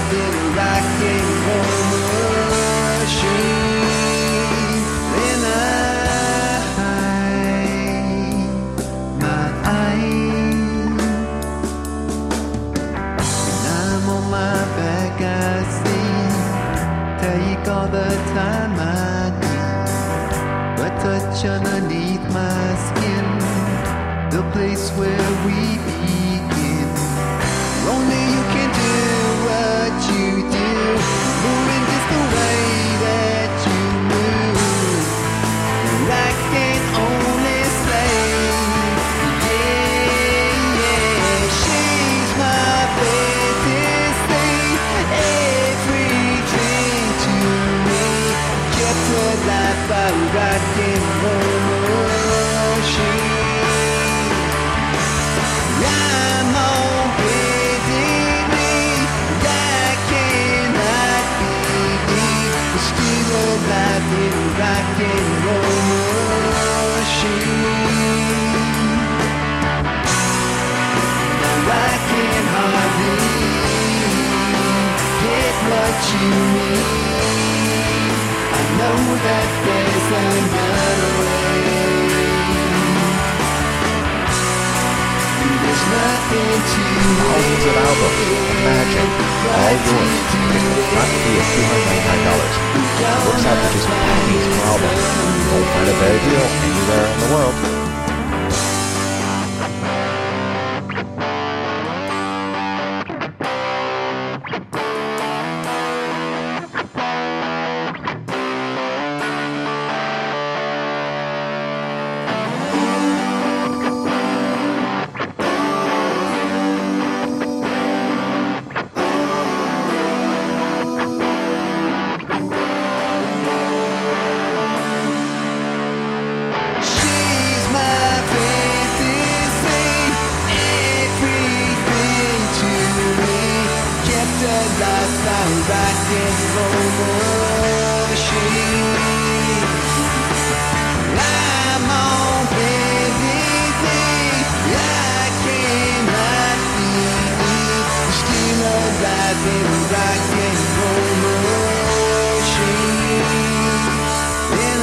in a rock and roll machine. And when I'm on my back, I see, take all the time I need, but touch underneath my skin, the place where we begin. Only you can do what you do, moving just the way that you move. And I can only say, yeah, she's my fantasy, everything to me, kept alive by rock and roll machine. I'm on bended knee, I cannot believe we're still alive in a rock and roll machine. Now I can hardly get what you mean. I know that there's another way. There's nothing to Thousands of albums, Imagine, all yours. It will not be at $299. It works out to just pennies per album. You'll find a better deal anywhere in the world. She's my fantasy, everything to me, kept alive by rock and roll machine. I'm on bended knee, I cannot believe we're still alive in a rock and roll machine. And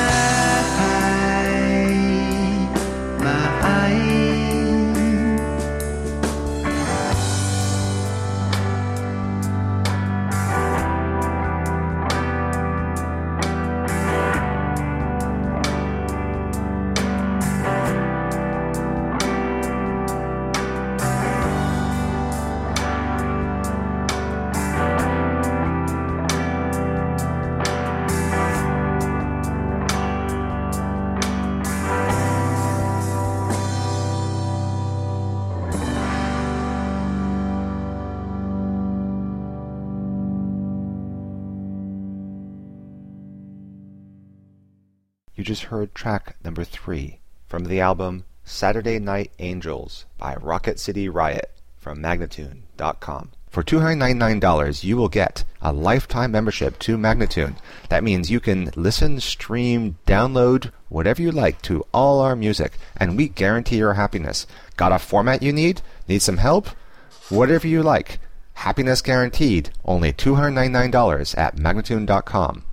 You just heard track number 3 from the album Saturday Night Angels by Rocket City Riot from Magnatune.com. For $299, you will get a lifetime membership to Magnatune. That means you can listen, stream, download, whatever you like to all our music, and we guarantee your happiness. Got a format you need? Need some help? Whatever you like. Happiness guaranteed. Only $299 at Magnatune.com.